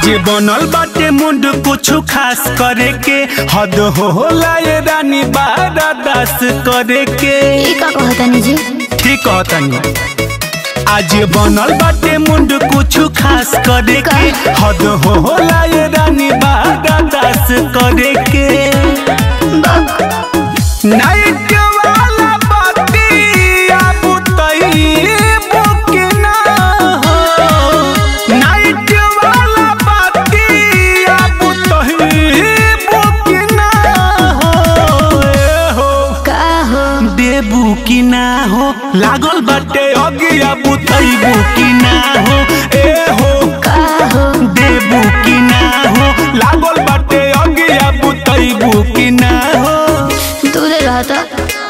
बनल बाटे मुंड कुछ खास करे के हद होला ये रानी बारादास करे के। का कहतानी जी ठीक कहतानी। आज बनल बाटे मुंड कुछ खास करे के हद होला ये रानी बारादास करे के। नाइट वाला बाती आबू तई बुके ना हो। नाइट वाला बाती आबू तई बुके ना हो। ए हो का हो देबू की ना हो लागल बाटे अगी आबू तई बुकी ना हो। ए हो का हो देबू की ना हो लागल बाटे अगी आबू तई बुकी ना हो। दूर रहता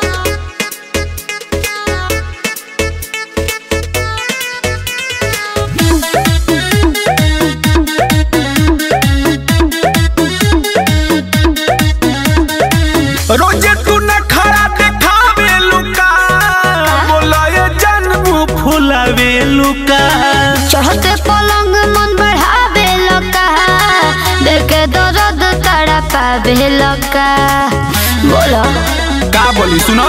रोजे तू न खड़ा देखावे लुका बोला ये जन्म फुलावे लुका। चढ़ते पलंग मन बढ़ावे लका देखे दर्द तड़ा पावे लका। बोला का बोली सुनो।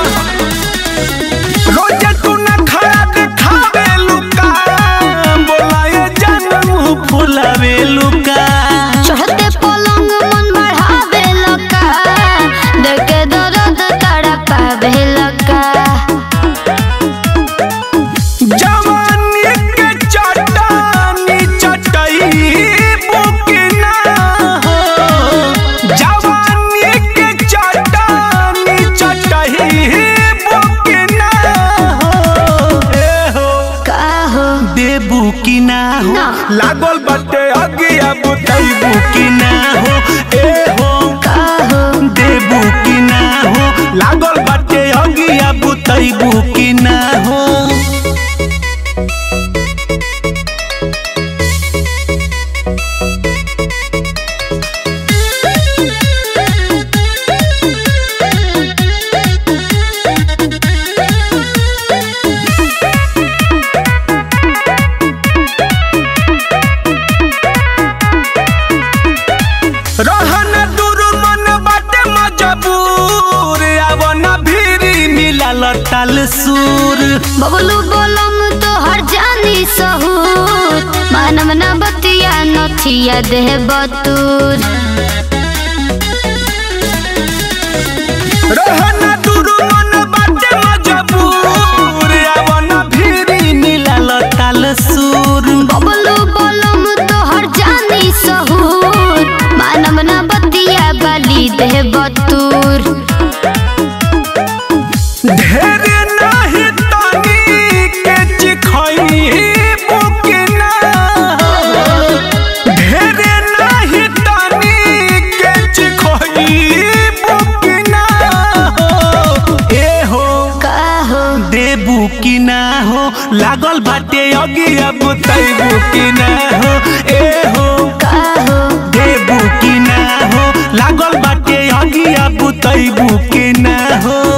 रोजे तू न खड़ा देखावे लुका बोला ये जन्म फुलावे लुका। चढ़ते पलंग मन बढ़ावे लका देखे दर्द तड़ा पावे लका। जवानी के चट्टानी चटई बुकी ना हो। जवानी के चट्टानी चटई बुकी ना हो। ए हो का हो देबू की ना हो ना। लागल बाटे अगिया बुतई बुकी ना हो। ए हो का हो देबू की ना हो लागल बाटे अगिया बुतई बुकी ना हो। रहन दूर मन बाटे मजबूर अब न भीरी मिलल ताल सूर। बबलू बोलम तो हर जानी सहूर मानव न बतिया नथिया देह बतूर। रहन दूर मन बाटे मजबूर अब न भीरी मिलल ताल सूर। बबलू बोलम तो हर जानी सहूर मानव न बतिया बाली देह बतूर। ढेर नाही तनी के चिखई बुकी ना हो। ढेर नाही तनी के चिखई बुकी ना हो। ए हो का हो देबू की ना हो लागल बाटे अगिया बुतई बुकी ना हो। ए हो का हो देबू की ना हो लागल बाटे अगिया बुतई बुकी ना हो।